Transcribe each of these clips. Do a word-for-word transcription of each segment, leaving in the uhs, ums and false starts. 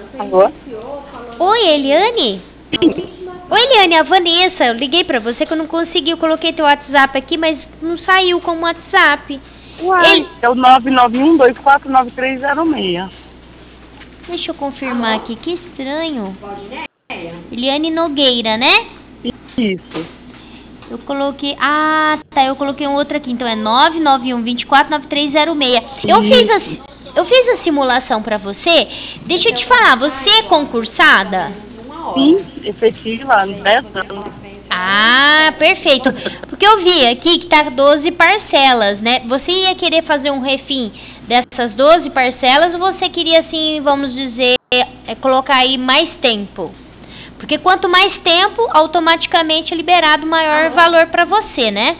Alô? Oi, Eliane? Oi, Eliane, a Vanessa. Eu liguei pra você que eu não consegui. Eu coloquei teu WhatsApp aqui, mas não saiu como WhatsApp. Uai, Ele... é o nove nove um, dois quatro nove três zero seis. Deixa eu confirmar aqui. Que estranho. Eliane Nogueira, né? Isso. Eu coloquei... Ah, tá. Eu coloquei um outro aqui. Então é nove nove um, dois quatro nove três zero seis. Eu fiz a... Eu fiz a simulação pra você. Deixa eu te falar. Você é concursada? Sim, efetiva, dez anos. Ah, perfeito. Porque eu vi aqui que tá doze parcelas, né? Você ia querer fazer um refim dessas doze parcelas ou você queria, assim, vamos dizer, é, colocar aí mais tempo? Porque quanto mais tempo, automaticamente é liberado maior Alô? valor para você, né?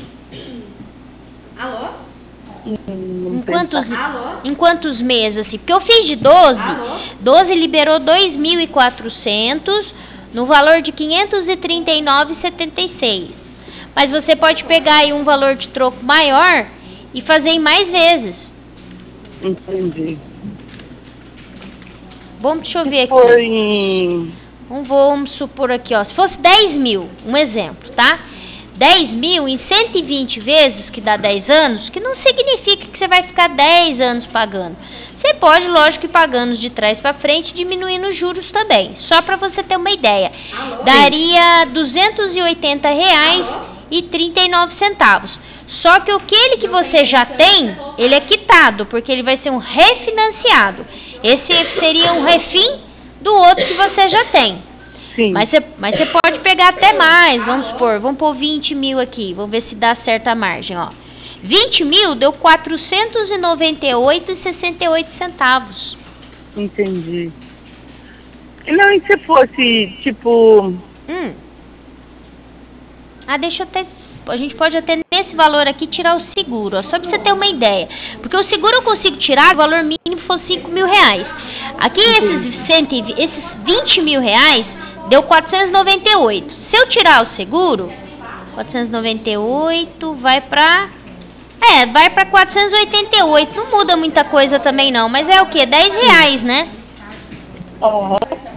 Alô? Em quantos, em quantos meses, assim? Porque eu fiz de doze, Alô? doze liberou dois mil e quatrocentos no valor de quinhentos e trinta e nove reais e setenta e seis. Mas você pode pegar aí um valor de troco maior e fazer em mais vezes. Entendi. Bom, deixa eu ver aqui. Foi em... Vamos, vamos supor aqui, ó. Se fosse dez mil, um exemplo, tá? dez mil em cento e vinte vezes, que dá dez anos, que não significa que você vai ficar dez anos pagando. Você pode, lógico, ir pagando de trás para frente, diminuindo os juros também. Só para você ter uma ideia. Alô? Daria duzentos e oitenta reais e trinta e nove centavos. Só que aquele que você já tem, ele é quitado, porque ele vai ser um refinanciado. Esse seria um refim do outro que você já tem. Sim. Mas você, mas você pode pegar até mais, vamos supor, vamos pôr vinte mil aqui, vamos ver se dá certa margem, ó. vinte mil deu quatrocentos e noventa e oito reais e sessenta e oito centavos. Entendi. E não, e se fosse, tipo... Hum. Ah, deixa eu até... A gente pode até nesse valor aqui tirar o seguro, ó, só pra você ter uma ideia. Porque o seguro eu consigo tirar, o valor mínimo for cinco mil reais. Aqui esses, cento e vinte, esses vinte mil reais deu quatrocentos e noventa e oito. Se eu tirar o seguro, quatrocentos e noventa e oito vai pra... É, vai pra quatrocentos e oitenta e oito. Não muda muita coisa também não, mas é o quê? dez reais, né? Aham.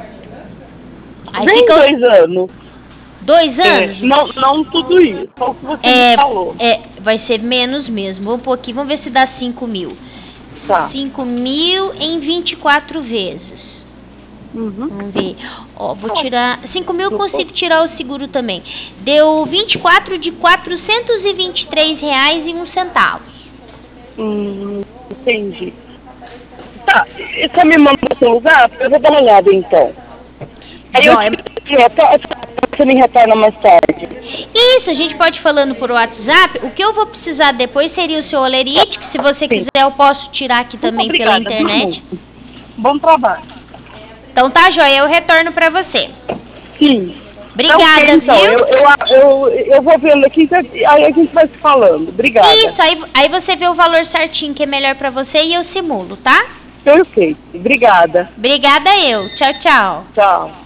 Aí Bem fica... dois anos. Dois anos? É, não, não tudo isso, só o que você é, me falou. É, vai ser menos mesmo. Vamos pôr aqui, vamos ver se dá cinco mil. Tá. cinco mil em vinte e quatro vezes. Uhum. Vamos ver. Ó, vou tirar... cinco mil eu consigo tirar o seguro também. Deu vinte e quatro de quatrocentos e vinte e três reais e um centavo. Hum, entendi. Tá, e você me manda no seu lugar? Eu vou dar uma olhada então. Aí eu te retorno, você me retorna mais tarde. Isso, a gente pode ir falando por WhatsApp. O que eu vou precisar depois seria o seu olerite, que se você Sim. quiser eu posso tirar aqui também obrigada, pela internet. Bom trabalho. Então tá, joia, eu retorno pra você. Sim. Obrigada, então, então, viu? Eu, eu, eu, eu vou vendo aqui, aí a gente vai se falando. Obrigada. Isso, aí, aí você vê o valor certinho que é melhor pra você e eu simulo, tá? Perfeito. Obrigada. Obrigada eu. Tchau, tchau. Tchau.